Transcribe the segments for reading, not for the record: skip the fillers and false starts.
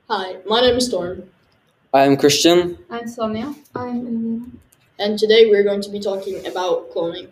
Hi, my name is Storm, I'm Christian. I'm Sonia. I'm Elena. and today we're going to be talking about cloning.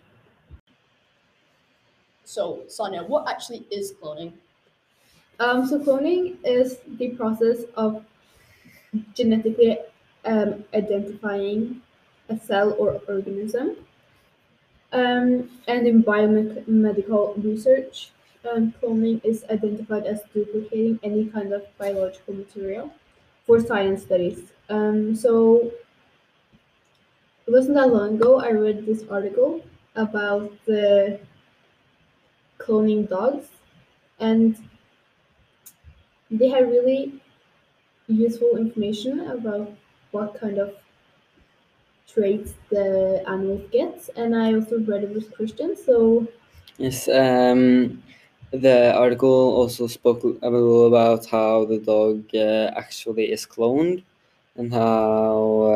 So, Sonia, what actually is cloning? So cloning is the process of genetically identifying a cell or organism. And in biomedical research, cloning is identified as duplicating any kind of biological material for science studies. So it wasn't that long ago I read this article about the cloning dogs, and they had really useful information about what kind of traits the animals get. And I also read it with Christian, so Yes, the article also spoke a little about how the dog actually is cloned and how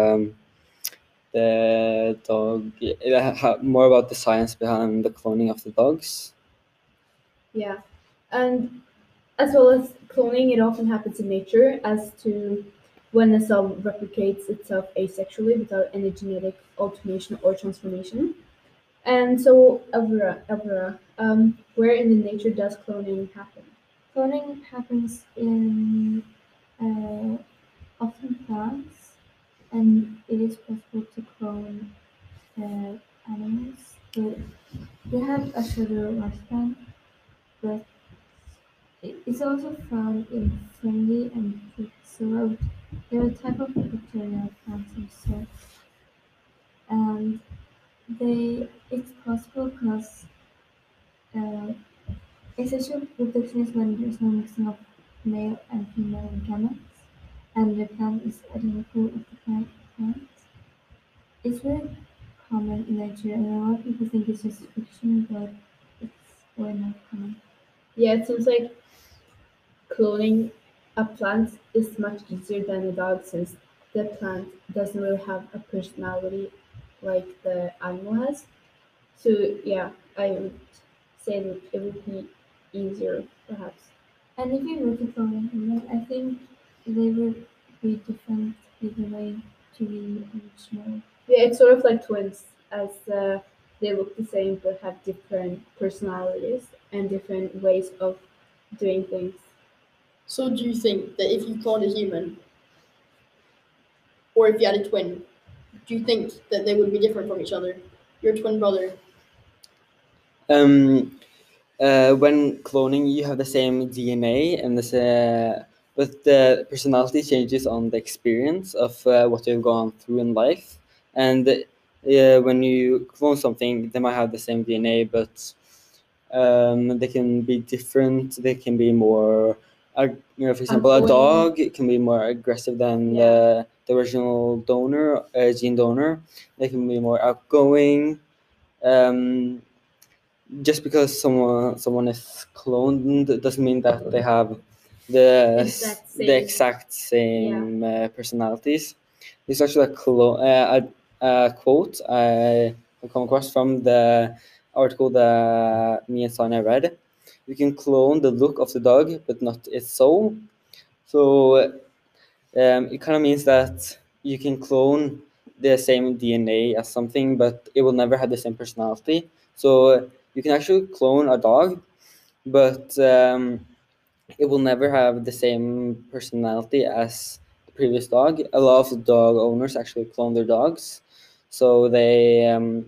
the dog, more about the science behind the cloning of the dogs. yeah. And as well as cloning, it often happens in nature as to when a cell replicates itself asexually without any genetic alteration or transformation. And so, where in the nature does cloning happen? Cloning happens in often plants, and it is possible to clone animals, but they have a shorter lifespan. But it's also found in fungi and fruit. They're a type of bacterial plants insects, and it's possible because uh, asexual reproduction is when there's no mixing of male and female gametes, and the plant is identical of the plant. It's very common in Nigeria, and a lot of people think it's just fiction, but it's way more common. Yeah, it seems like cloning a plant is much easier than a dog since the plant doesn't really have a personality like the animal has. So yeah, I would say that it would be easier perhaps. And if you look at cloning human, I think they would be different either way to the original. Yeah, it's sort of like twins, as they look the same but have different personalities and different ways of doing things. So, do you think that if you cloned a human, or if you had a twin, do you think that they would be different from each other? Your twin brother. Um, when cloning, you have the same DNA, but the personality changes on the experience of what you've gone through in life. And when you clone something, they might have the same DNA, but they can be different. They can be more, for example, a Outgoing. dog can be more aggressive than the original donor, gene donor. They can be more outgoing. Um, just because someone is cloned doesn't mean that they have the exact same personalities. There's actually a quote I come across from the article that me and Sonia read. You can clone the look of the dog, but not its soul. So it kind of means that you can clone the same DNA as something, but it will never have the same personality. So you can actually clone a dog, but it will never have the same personality as the previous dog. A lot of dog owners actually clone their dogs, so they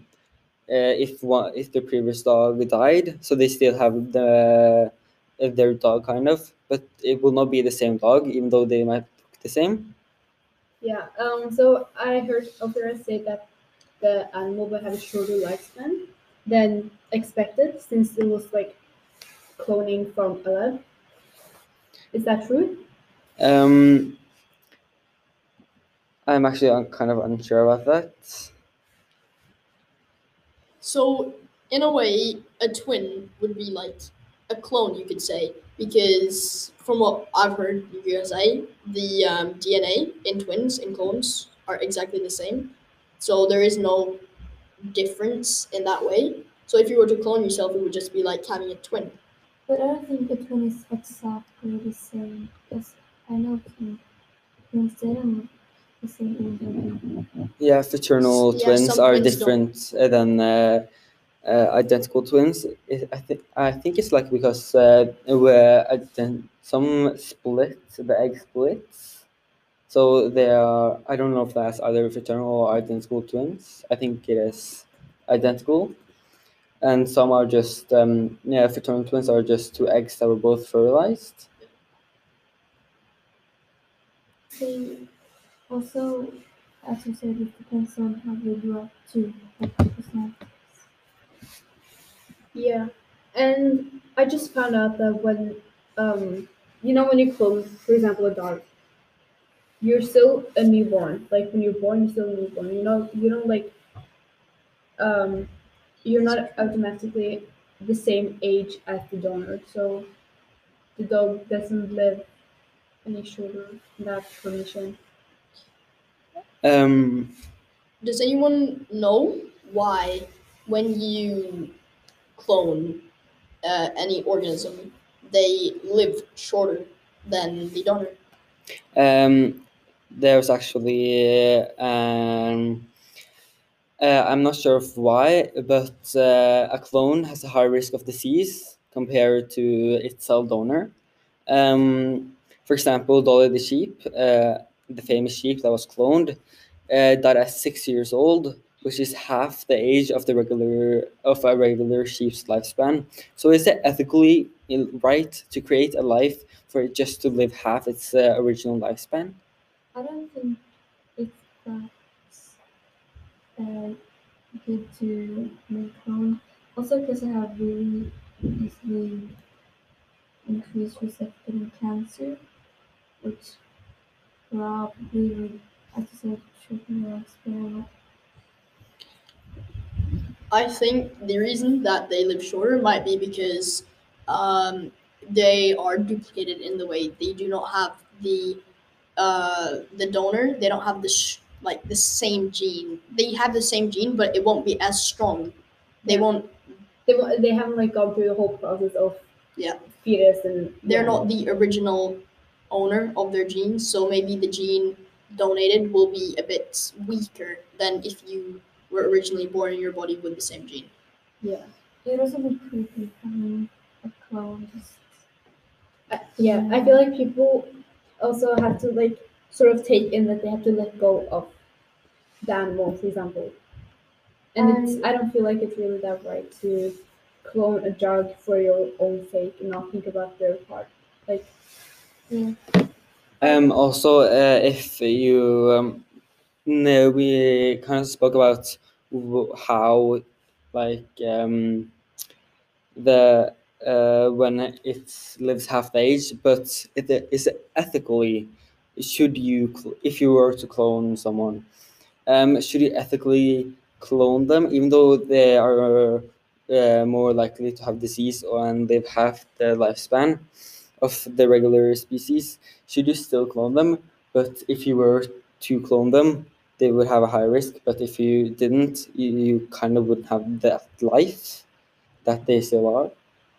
if the previous dog died, so they still have their dog kind of, but it will not be the same dog, even though they might look the same. Yeah. So I heard authors say that the animal will have a shorter lifespan than expected since it was like cloning from a lab. Is that true? Um, I'm actually kind of unsure about that. So, in a way, a twin would be like a clone, you could say, because from what I've heard you guys say, the DNA in twins and clones are exactly the same. So there is no difference in that way. So if you were to clone yourself, it would just be like having a twin. But I don't think a twin is exactly the same because I know twins didn't the same age every. Yeah, fraternal Yeah, twins some are twins different than identical twins. I think it's like because some split, the egg splits. So they are. I don't know if that's either fraternal or identical twins. I think it is identical, and some are just fraternal twins are just two eggs that were both fertilized. So also, as you said, it depends on how they grew up too, like the personality. Yeah, and I just found out that when you clone, for example, a dog, you're still a newborn. Like when you're born, you're still a newborn. You don't like um, you're not automatically the same age as the donor. So the dog doesn't live any shorter in that condition. Um, Does anyone know why, when you clone any organism, they live shorter than the donor? there's actually I'm not sure of why, but a clone has a high risk of disease compared to its cell donor. For example, Dolly the sheep, the famous sheep that was cloned, died at 6 years old, which is half the age of a regular sheep's lifespan. So is it ethically right to create a life for it just to live half its original lifespan? I don't think it's that uh, good to make clone. Also, because I have really easily increased risk of getting cancer, which probably would, as I said, shorten your lifespan. I think the reason that they live shorter might be because they are duplicated in the way they do not have the donor. They don't have like the same gene. They have the same gene, but it won't be as strong. They Yeah. won't. They haven't like gone through the whole process of Yeah. fetus and They're yeah. not the original owner of their genes, so maybe the gene donated will be a bit weaker than if you were originally born in your body with the same gene. Yeah. It would also be creepy having a clone just. Yeah, I feel like people also have to like sort of take in that they have to let go of the animal, for example. And I don't feel like it's really that right to clone a dog for your own sake and not think about their part. Like, Yeah. Also, if you no, we kind of spoke about how like the when it lives half the age, but it is ethically should you if you were to clone someone, should you ethically clone them even though they are more likely to have disease and live half the lifespan of the regular species? Should you still clone them? But if you were to clone them, they would have a high risk. But if you didn't, you kind of wouldn't have that life that they still are.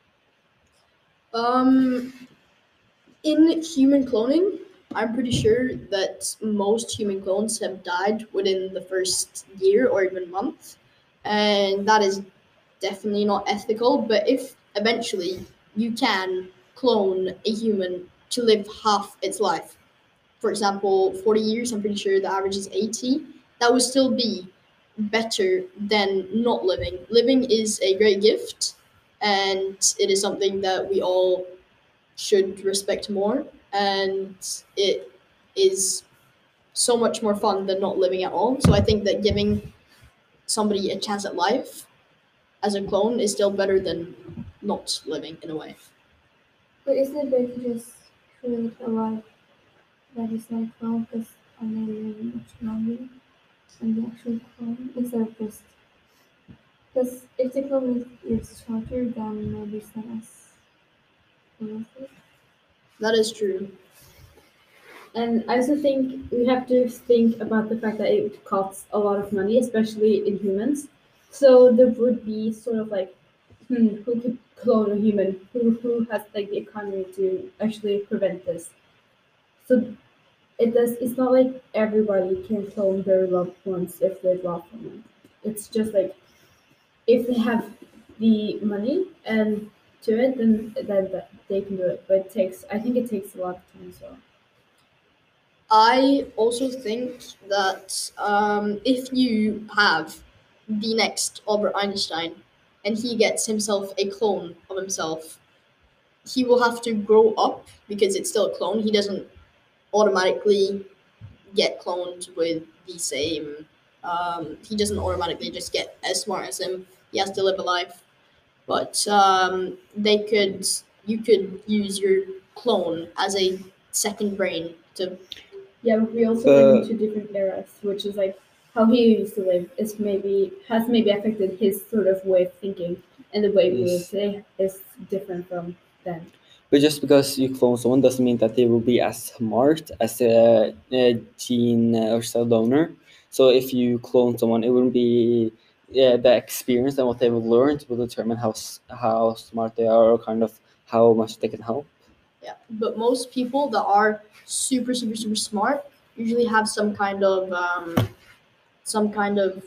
Um, in human cloning, I'm pretty sure that most human clones have died within the first year or even month, and that is definitely not ethical. But if eventually you can clone a human to live half its life, for example, 40 years, I'm pretty sure the average is 80, that would still be better than not living. Living is a great gift, and it is something that we all should respect more. And it is so much more fun than not living at all. So I think that giving somebody a chance at life as a clone is still better than not living in a way. But isn't it better to just create a life that is like clone because I know really much longer than the actual clone instead of just. Because if the clone is shorter, then maybe it's not as worth it. That is true. and I also think we have to think about the fact that it costs a lot of money, especially in humans. So there would be sort of like, who could clone a human? Who has like the economy to actually prevent this? So it's not like everybody can clone their loved ones if they love them. It's just like if they have the money and to it, then they can do it. But I think it takes a lot of time. So I also think that if you have the next Albert Einstein and he gets himself a clone of himself, he will have to grow up because it's still a clone. He doesn't automatically get cloned with the same. He doesn't automatically just get as smart as him. He has to live a life. But you could use your clone as a second brain to. yeah, but we also live in two different eras, which is like how he used to live has maybe affected his sort of way of thinking, and the way we live Yes. today is different from then. But just because you clone someone doesn't mean that they will be as smart as a gene or cell donor. So if you clone someone, it wouldn't be the experience and what they've learned will determine how smart they are or kind of how much they can help. Yeah, but most people that are super super super smart usually have some kind of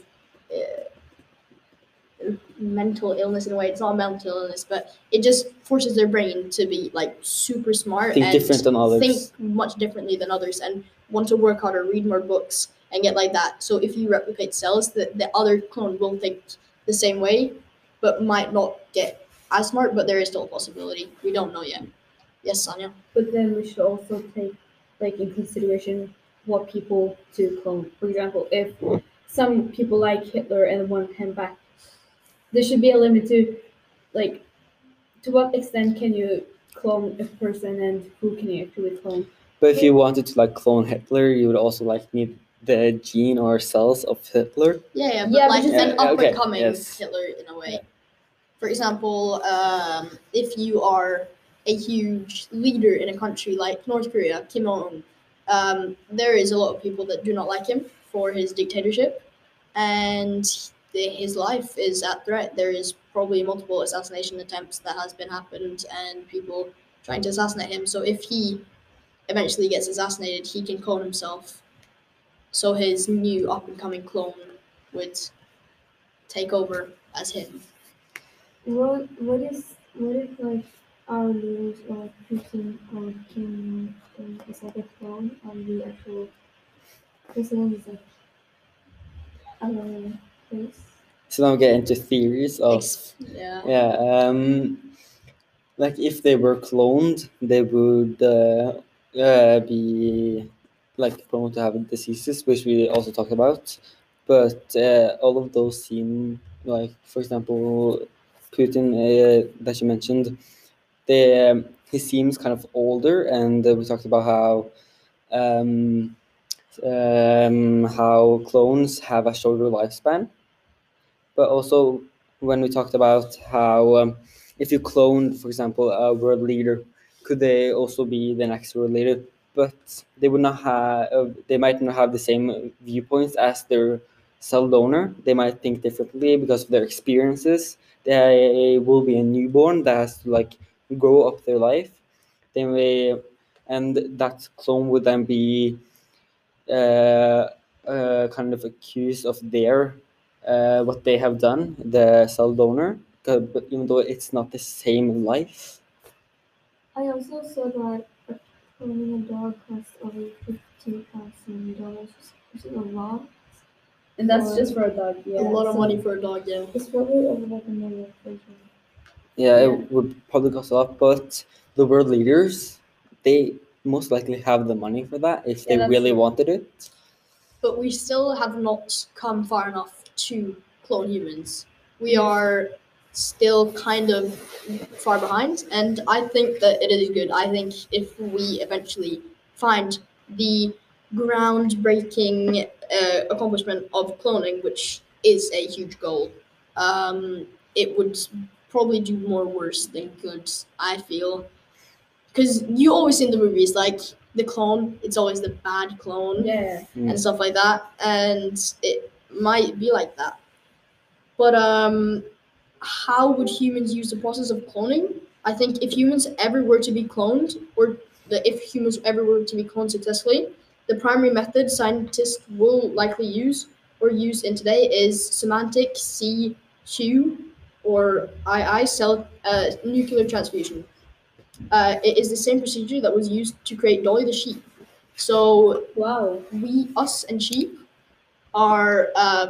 mental illness in a way. It's not a mental illness, but it just forces their brain to be like super smart Think and different than others. think much differently than others and want to work harder, read more books, and get like that. So if you replicate cells, the other clone will think the same way, but might not get as smart. But there is still a possibility. We don't know yet. Yes, Sanya. But then we should also take like in consideration what people to clone. For example, if some people like Hitler and want him back, there should be a limit to like to what extent can you clone a person and who can you actually clone. But if you wanted to like clone Hitler, you would also like need the gene or cells of Hitler. Yeah, but Yeah, but like just- an Yeah, up okay, and coming yes. Hitler in a way. Yeah. For example, if you are a huge leader in a country like North Korea, Kim Jong Un, there is a lot of people that do not like him for his dictatorship, and his life is at threat. There is probably multiple assassination attempts that has been happened, and people trying to assassinate him. So if he eventually gets assassinated, he can clone himself. So his new up and coming clone would take over as him. What if like our leaders or Putin or Kim is like a clone and the actual president is like another place? So now we get into theories of Yeah. yeah. Like if they were cloned, they would be like prone to have diseases, which we also talked about. But all of those seem like, for example, Putin that you mentioned, he seems kind of older, and we talked about um, how clones have a shorter lifespan. But also when we talked about how if you cloned, for example, a world leader, could they also be the next world leader? But they would not have. They might not have the same viewpoints as their cell donor. They might think differently because of their experiences. They will be a newborn that has to like grow up their life. Then and that clone would then be uh, kind of accused of their what they have done, the cell donor, but even though it's not the same life. I also saw that cloning a dog costs over $50,000, which is a lot. And that's Or- just for a dog. Yeah. A lot of so- money for a dog, yeah. It's probably over like $1 million for each one. Yeah, Yeah. it would probably cost a lot, but the world leaders, they most likely have the money for that if they Yeah, that's really true. wanted it. But we still have not come far enough to clone humans. We are still kind of far behind, and I think that it is good. I think if we eventually find the groundbreaking accomplishment of cloning, which is a huge goal, it would probably do more worse than good, I feel. Because you always see in the movies, like, the clone, it's always the bad clone Yeah. and stuff like that, and it might be like that. But how would humans use the process of cloning? I think if humans ever were to be cloned, or if humans ever were to be cloned successfully, the primary method scientists will likely use or use in today is semantic C2 or II cell nuclear transfusion. It is the same procedure that was used to create Dolly the sheep. So Wow. us and sheep are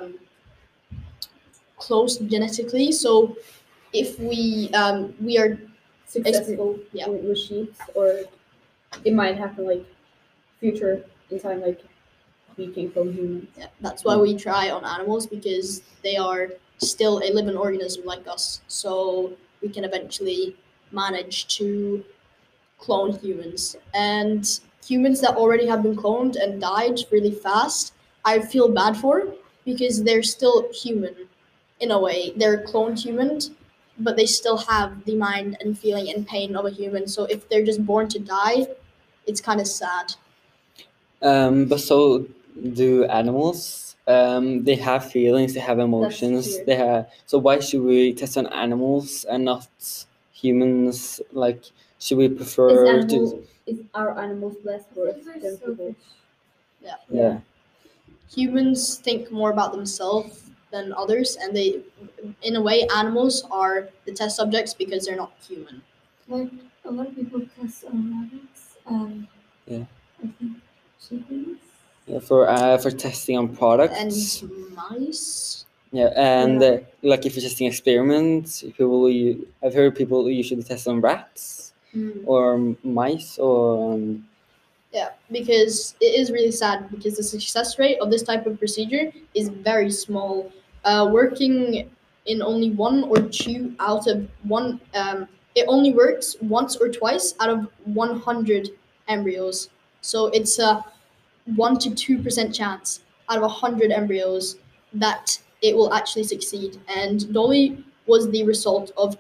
close genetically. So if we are Successful Yeah. with sheep, or it might happen like future in time, like we came from humans. Yeah, that's why we try on animals, because they are still a living organism like us. So we can eventually manage to clone humans. And humans that already have been cloned and died really fast, I feel bad for, because they're still human in a way. They're cloned humans, but they still have the mind and feeling and pain of a human. So if they're just born to die, it's kind of sad. But so do animals. They have feelings, they have emotions. weird. They have. So why should we test on animals and not humans? Like, should we prefer to? Is our animals less worth They're than people? selfish. Yeah. Humans think more about themselves than others, and they, in a way, animals are the test subjects because they're not human. Like a lot of people test on rabbits and Yeah. I think chickens. Yeah, for testing on products. And mice. Yeah, and Yeah. like if you're testing experiments, I've heard people usually test on rats or mice or Yeah, because it is really sad, because the success rate of this type of procedure is very small. Working in only one or two out of one, it only works once or twice out of 100 embryos. So it's a 1 to 2% chance out of 100 embryos that it will actually succeed. And Dolly was the result of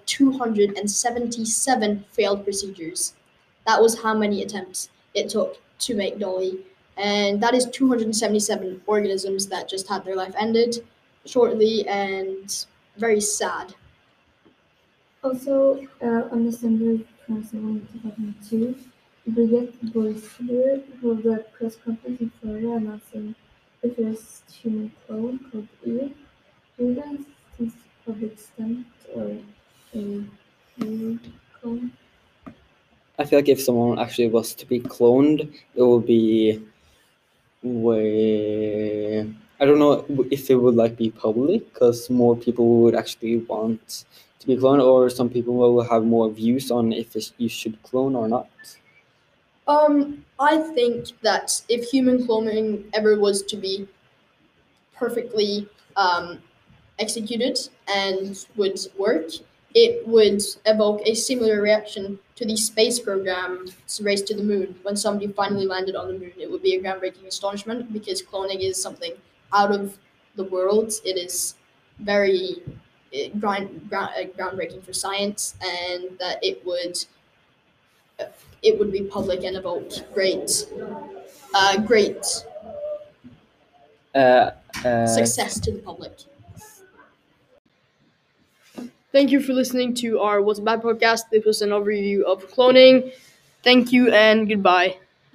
277 failed procedures. That was how many attempts it took to make Dolly. And that is 277 organisms that just had their life ended shortly, and very sad. Also, on December 27, 2002, Brigitte Boisselier held a press conference in Florida announcing the first human clone called Eve. Do you guys think it's a public stunt or a real clone? I feel like if someone actually was to be cloned, it would be way. I don't know if it would like be public, because more people would actually want to be cloned, or some people will have more views on if you should clone or not. I think that if human cloning ever was to be perfectly executed and would work, it would evoke a similar reaction to the space program's race to the moon. When somebody finally landed on the moon, it would be a groundbreaking astonishment, because cloning is something out of the world. It is very groundbreaking for science, and that it would be public and evoke great Uh, success to the public. Thank you for listening to our What's Bad podcast. This was an overview of cloning. Thank you and goodbye.